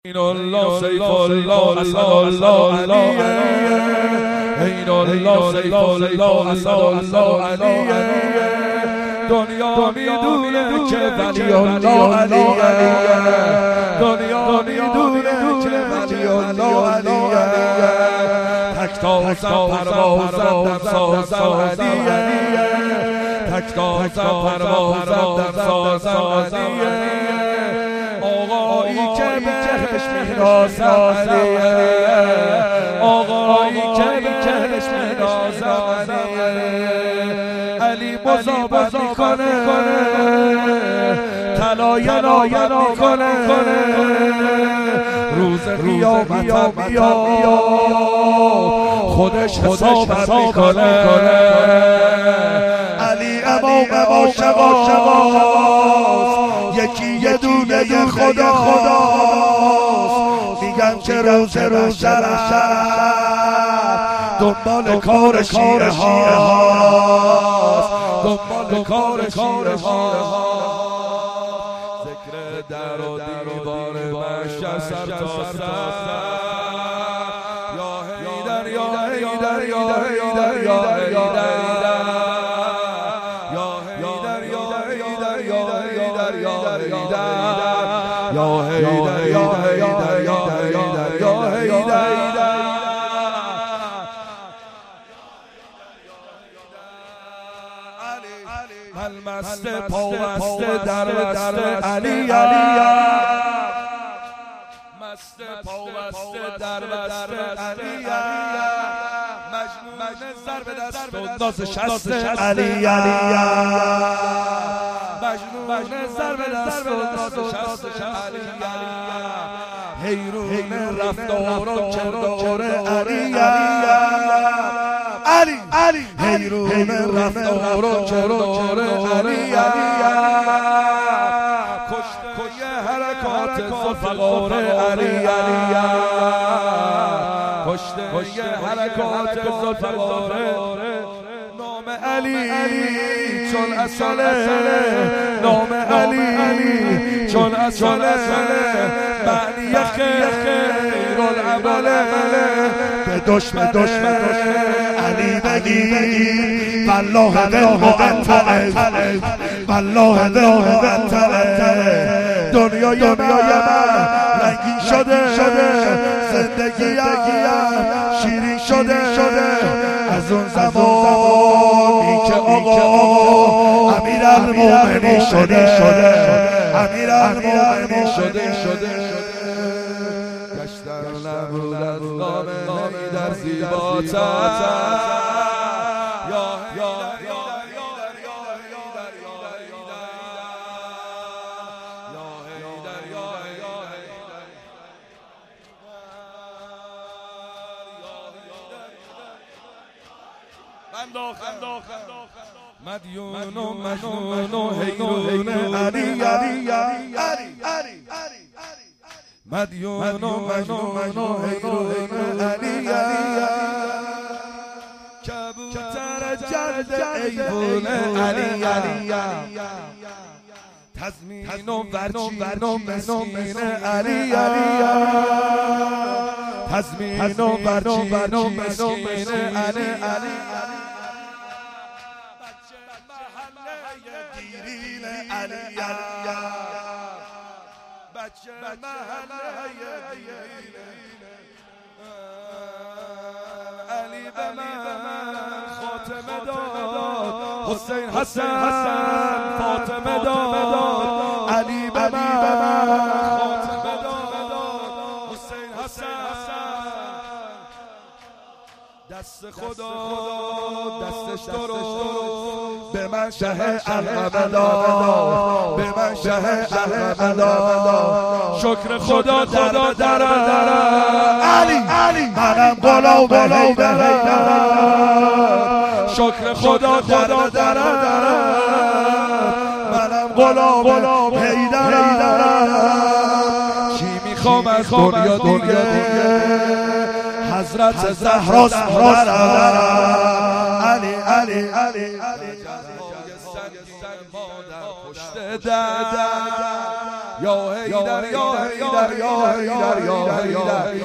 این الله سیف الله اسد الله علیه این الله سیف الله اسد الله علیه دنیا میدونه که ولی الله علیه دنیا میدونه که ولی الله علیه تکتازم پروازم در سازم علیه تکتازم پروازم در سازم علیه آقایی که بهش میرازم علیه آقایی که بهش میرازم علیه علی مصابت میکنه طلای ناید میکنه روز قیامت بیا خودش حسابت میکنه علی امام شباست یکی یه دونه خداست میگن که روز دنبال کار شیعه هاست دنبال کار شیعه هاست ذکر در و دیوار محشر سر تا سر یا حیدر یا حیدر یا حیدر یا حیدر یا حیدر یا حیدر یا حیدر یا حیدر من مست پاوست در علی مست پاوست در علی مجنون ضرب دست و ناز شست علی مجنون ضرب دست و ناز شست علی حیرون رفتار و کردار علی حیرون رفتار و کردار علی کشته حرکات زلفقار علی کشته حرکات زلفقار نام علی چون اصله نام علی چون اصله معنی خیر العمله به دشمن علی بگی والله معطل والله معطل دنیای من رنگین شده زندگی شیرین شده از اون زمانی که آقا امیرالمومنین شده امیرالمومنین شده گشتن نبود از نام در زیباتر مدیون و مجنون و حیرون علی مدیون و مجنون و حیرون علی کبوتر جلد ایوون علی تزمین و ورچین و مسکین علی تزمین و ورچین و مسکین علی بچه محله علی به من خاتمه داد حسین حسن فاطمه داد علی به من خاتمه داد حسین حسن دست خدا دستش درست به من شه علقمه داد به من شه علقمه داد شکر خدا در علی منم غلام حیدر شکر خدا در منم غلام حیدر چی میخوام از دنیا حضرت زهرا علی یا هیدر یا هیدر یا هیدر یا هیدر